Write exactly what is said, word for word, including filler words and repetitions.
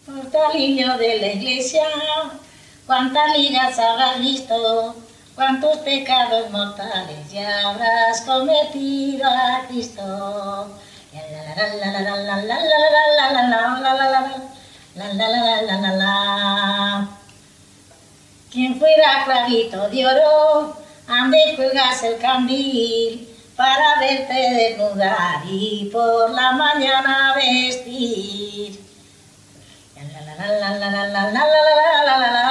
Portalillo de la iglesia, cuántas ligas habrás visto, cuántos pecados mortales ya habrás cometido a Cristo. Quien fuera clavito de oro, ande cuelgas el candil para verte desnudar y por la mañana vestir. La la la la la la la la la la la la.